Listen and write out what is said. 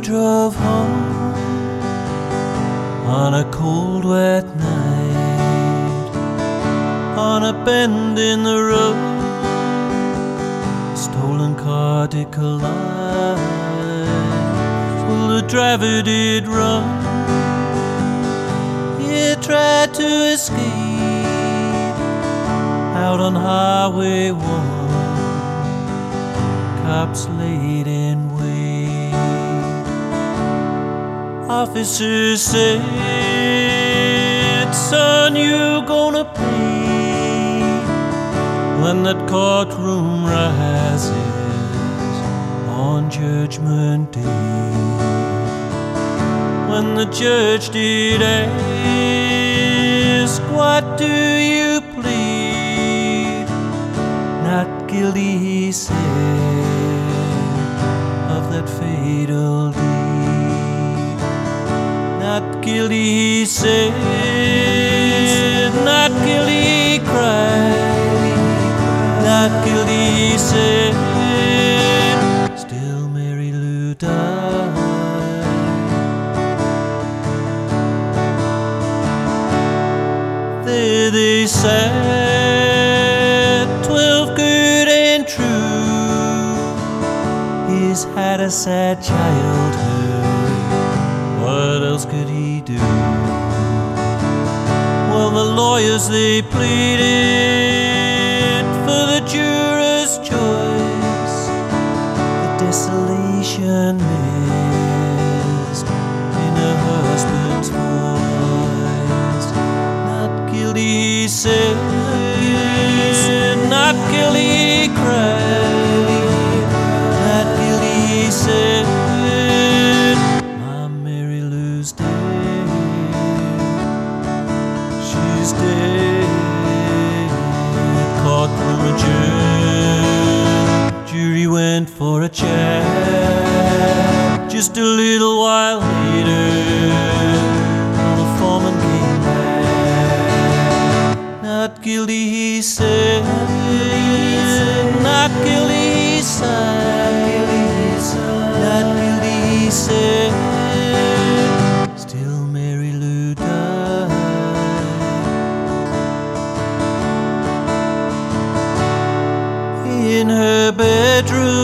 drove home on a cold wet night, on a bend in the road, a stolen car did collide. Well, the driver did run, he tried to escape out on Highway 1. Cops laid in wait. Officers said, son, you gonna pay when that courtroom rises on Judgment Day. When the judge did ask, what do you plead? Not guilty, he said, of that fatal deed. Not guilty, he said. Not guilty, he cried. Not guilty, he said. Still Mary Lou died. There they sat, 12 good and true. He's had a sad childhood, what else could he do? Well, the lawyers, they pleaded for the juror's choice, the desolation missed in her husband's voice. Not guilty, he said. Not guilty, he cried. Not guilty, he said. My Mary Lou's dead. She's dead. Courtroom adjourned. Jury went for a chat. Just a little while later, the foreman came back. Not guilty, he said. Not guilty, he sighed. Not guilty, he said. Still Mary Lou died. In her bedroom,